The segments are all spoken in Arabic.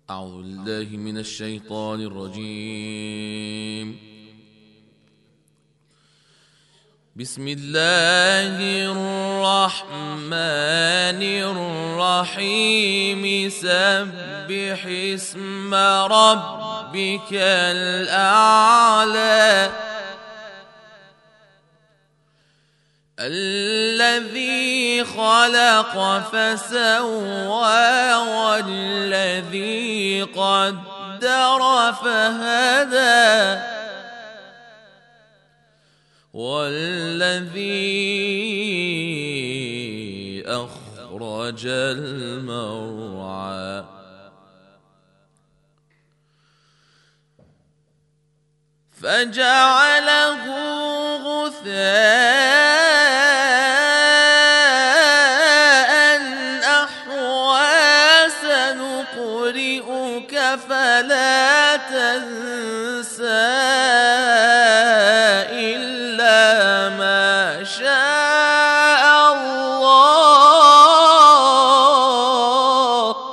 أعوذ بالله من الشيطان الرجيم. بسم الله الرحمن الرحيم. سبح اسم ربك الأعلى الذي خلق فسوى والذي قدر فهدى والذي أخرج المرعى فجعله غثاء أحوى. سنقرئك فلا تنسى إلا ما شاء الله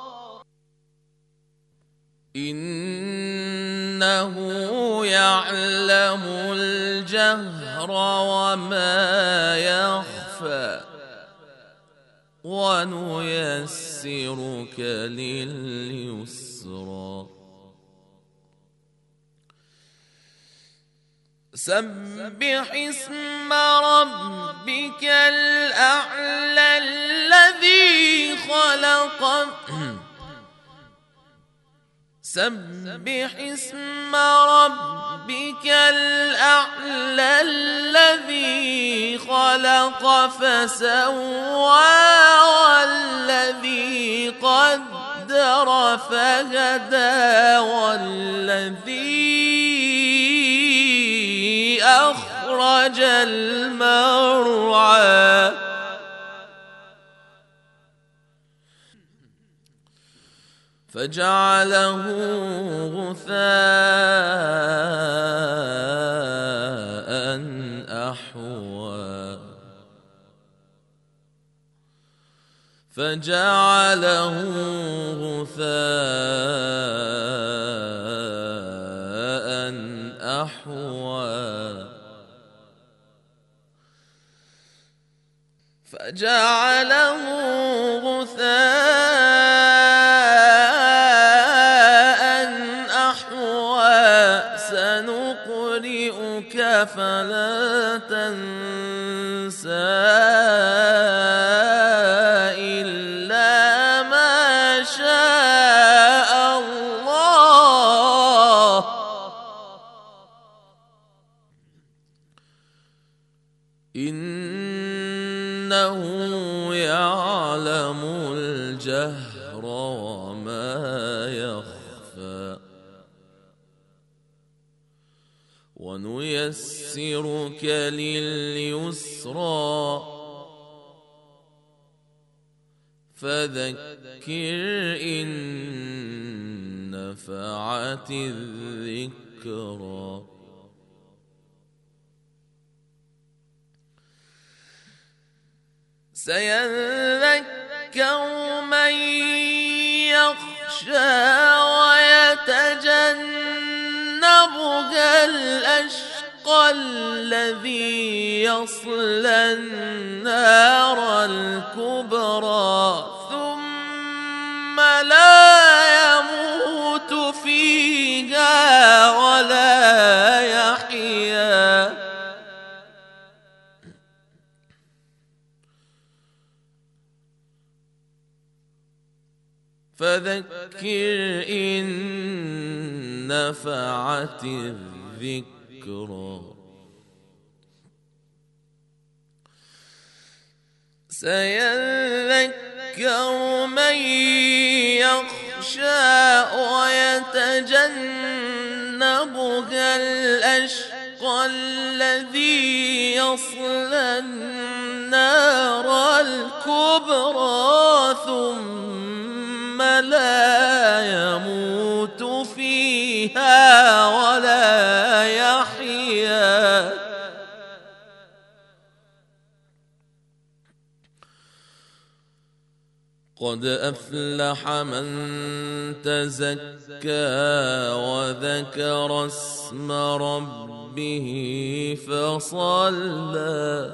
إنه يعلم الجهر وما يخفى ونيسرك لليسرى. سبح اسم ربك الأعلى الذي خلق سبح اسم ربك الأعلى الذي خلق فسوى والذي قدر فهدى والذي أخرج المرعى فجعله غثاء أحوى فجعله غثاء أحوى فجعله غثاء أحوى. سنقرئك فلا تنسى إلا ما شاء الله إنه يعلم الجهر وما يخفى ونيسرك لليسرى. فذكر إن نفعت الذكرى. سيذكر من يخشى ويتجنبها الأشقى الذي يصلى النار الكبرى ثم لا يموت فيها ولا يحيا. فذكر إن نفعت الذكرى. سيذكر من يخشى ويتجنبها الأشقى الذي يصلى النار الكبرى ثم لا يموت فيها ولا يحيا. قد أفلح من تزكى وذكر اسم ربه فصلى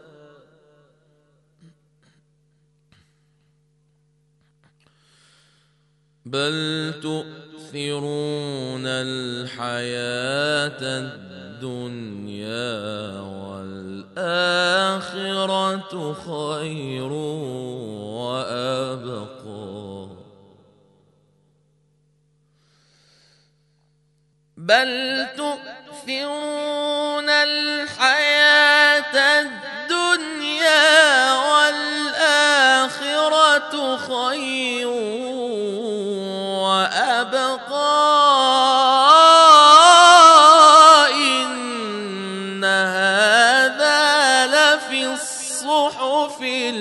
بل تؤثرون الحياة الدنيا والآخرة خير وأبقى بل تؤثرون الحياة الدنيا والآخرة خير وأبقى إن هذا لفي الصحف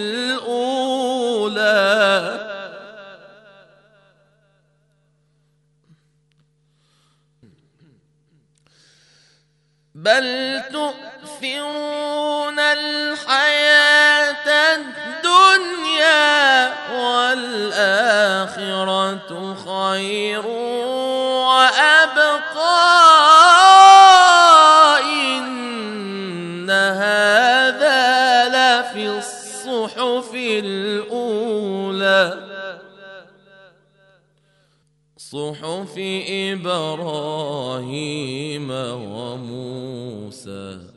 الأولى بل تؤثرون الحياة الدنيا والآخرة خير وأبقى إن هذا لفي الصحف الأولى صحف إبراهيم وموسى